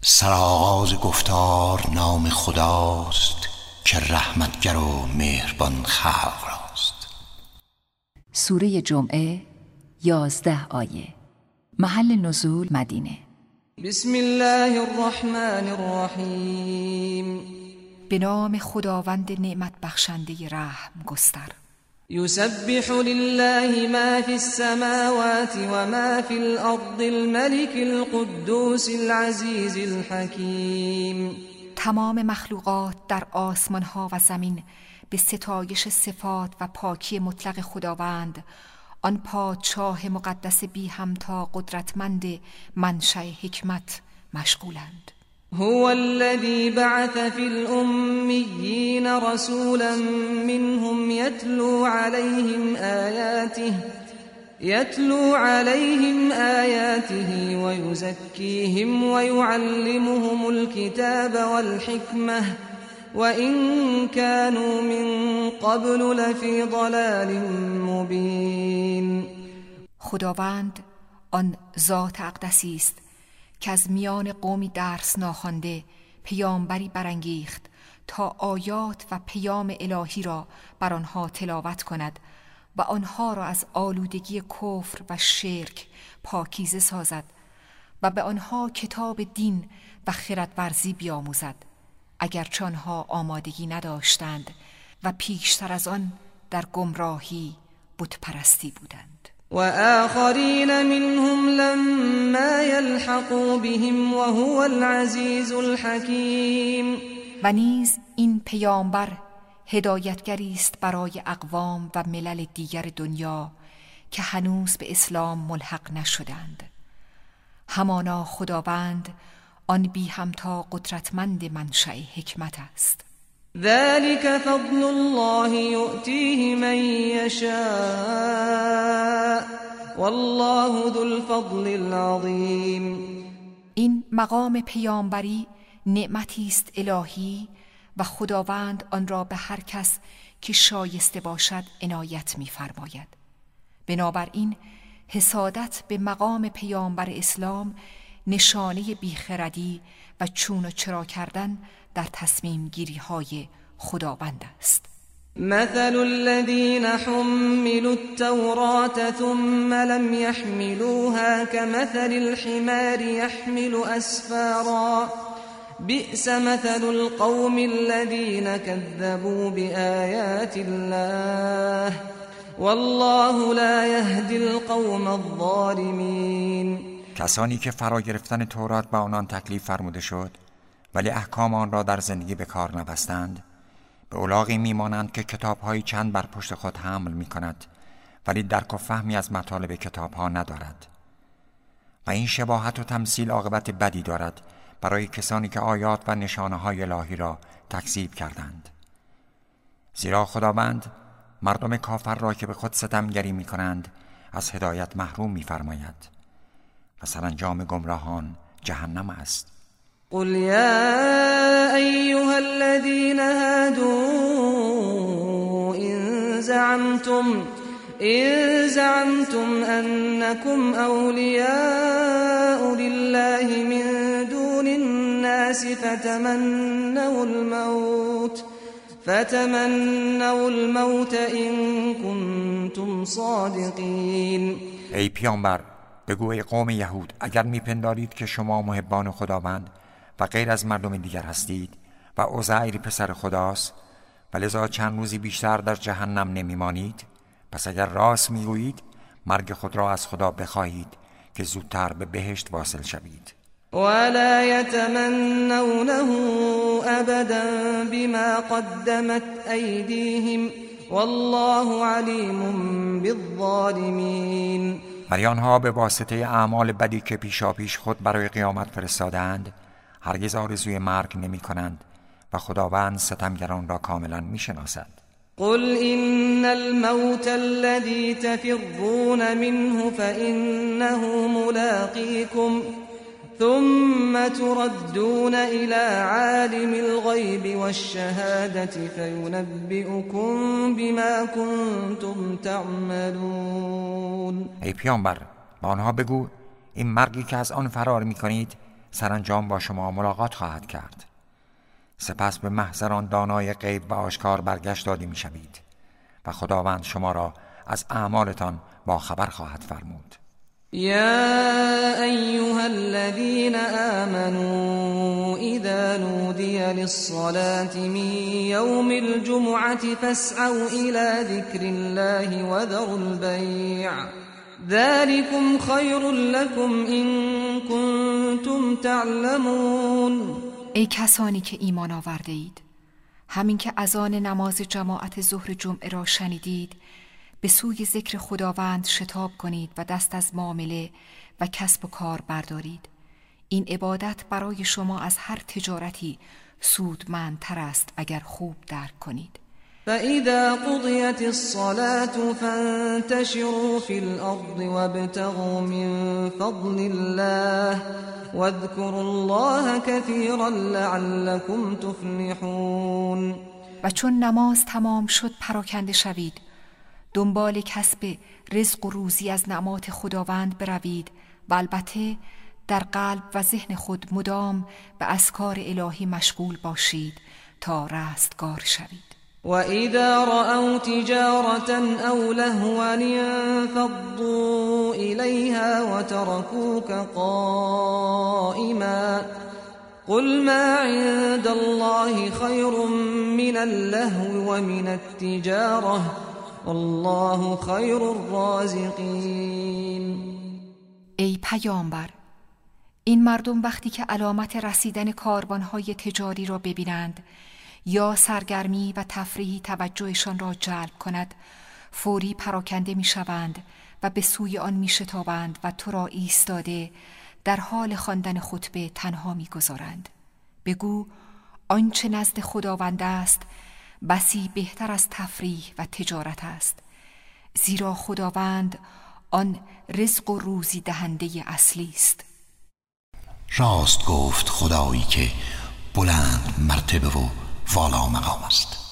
سرآغاز گفتار نام خداست که رحمتگر و مهربان خلق راست. سوره جمعه 11 آیه. محل نزول مدینه. بسم الله الرحمن الرحیم. به نام خداوند نعمت بخشنده رحم گستر. یسبح لله ما فی السماوات و ما فی الارض الملك القدوس العزیز الحکیم. تمام مخلوقات در آسمان ها و زمین به ستایش صفات و پاکی مطلق خداوند، آن پادشاه مقدس بی همتا قدرتمند منشأ حکمت مشغولند. هو الذي بعث في الأميين رسولا منهم يتلو عليهم آياته ويزكيهم ويعلمهم الكتاب والحكمة وإن كانوا من قبل لفي ضلال مبين. خداوند آن ذات اقدسی است که از میان قومی درس ناخوانده پیامبری برانگیخت تا آیات و پیام الهی را بر آنها تلاوت کند و آنها را از آلودگی کفر و شرک پاکیزه سازد و به آنها کتاب دین و خردورزی بیاموزد، اگرچه آنها آمادگی نداشتند و پیشتر از آن در گمراهی بت پرستی بودند. و آخرین منهم لما يلحقوا بهم وهو العزیز الحکیم. و نیز این پیامبر هدایتگری است برای اقوام و ملل دیگر دنیا که هنوز به اسلام ملحق نشدند. همانا خداوند آن بی همتا قدرتمند منشأ حکمت است. ذلك فضل الله يؤتيه من يشاء والله ذو الفضل العظیم. این مقام پیامبری نعمتی است الهی و خداوند آن را به هر کس که شایسته باشد عنایت می‌فرماید. بنابراین حسادت به مقام پیامبر اسلام نشانه بیخردی و چون و چرا کردن در تصمیم گیری های خداوند است. مثل الذين حملوا التوراة ثم لم يحملوها كمثل الحمار يحمل أسفارا بئس مثل القوم الذين كذبوا بآيات الله والله لا يهدي القوم الظالمين. کسانی که فرا گرفتن تورات به آنان تکلیف فرموده شد ولی احکام آن را در زندگی به کار نبستند، به الاغی میمانند که کتاب‌های چند بر پشت خود حمل می‌کند ولی درک و فهمی از مطالب کتاب‌ها ندارد. و این شباهت و تمثیل عاقبت بدی دارد برای کسانی که آیات و نشانه‌های الهی را تکذیب کردند. زیرا خداوند مردم کافر را که به خود ستمگری می‌کنند از هدایت محروم می‌فرماید و سرانجام گمراهان جهنم است. قل يا أيها الذين هادوا إن زعمتم أنكم أولياء لله من دون الناس فتمنوا الموت إن كنتم صادقين. ای پیامبر بگو ای قوم یهود، اگر میپندارید که شما محبان خداوند و غیر از مردم دیگر هستید و عزیر پسر خداست و لذا چند روزی بیشتر در جهنم نمیمانید، پس اگر راست میگویید مرگ خود را از خدا بخواهید که زودتر به بهشت واصل شوید. ولا يتمنونه ابدا بما قدمت ایدیهم والله علیم بالظالمین. ولی آنها به واسطه اعمال بدی که پیشاپیش خود برای قیامت فرستادند هرگز آرزوی مرگ نمی کنند و خداوند ستمگران را کاملا می شناسد. قل إن الموت الذي تفرون منه فإنه ملاقيكم ثم تردون إلى عالم الغيب والشهادة فينبئكم بما كنتم تعملون. ای پیامبر، با آنها بگو این مرگی که از آن فرار می کنید سرانجام با شما ملاقات خواهد کرد. سپس به محضر آن دانای غیب و آشکار برگشت داده می‌شوید و خداوند شما را از اعمالتان با خبر خواهد فرمود. يا أيها الذين آمنوا إذا نودي للصلاة من يوم الجمعة فاسعوا إلى ذكر الله وذروا البيع ذلكم خير لكم إن كنتم تعلمون. ای کسانی که ایمان آورده اید، همین که اذان نماز جماعت ظهر جمعه را شنیدید، به سوی ذکر خداوند شتاب کنید و دست از معامله و کسب و کار بردارید. این عبادت برای شما از هر تجارتی سودمندتر است اگر خوب درک کنید. فإذا قضيت الصلاة فانتشروا في الأرض وابتغوا من فضل الله واذكروا الله كثيرا لعلكم تفلحون. و چون نماز تمام شد پراکنده شوید، دنبال کسب رزق و روزی از نعمات خداوند بروید و البته در قلب و ذهن خود مدام به اذکار الهی مشغول باشید تا رستگار شوید. وَإِذَا رَأَوْا تِجَارَةً أَوْ لَهْوًا انفَضُّوا إِلَيْهَا وَتَرَكُوكَ قَائِمًا قُلْ مَا عِندَ اللَّهِ خَيْرٌ مِنَ اللَّهْوِ وَمِنَ التِّجَارَةِ والله خیر الرازقین. ای پیامبر، این مردم وقتی که علامت رسیدن کاروانهای تجاری را ببینند یا سرگرمی و تفریحی توجهشان را جلب کند، فوری پراکنده می شوند و به سوی آن می شتابند و تو را ایستاده در حال خواندن خطبه تنها می گذارند. بگو آنچه نزد خداوند است بسی بهتر از تفریح و تجارت است، زیرا خداوند آن رزق و روزی دهنده اصلی است. راست گفت خدایی که بلند مرتبه و والا مقام است.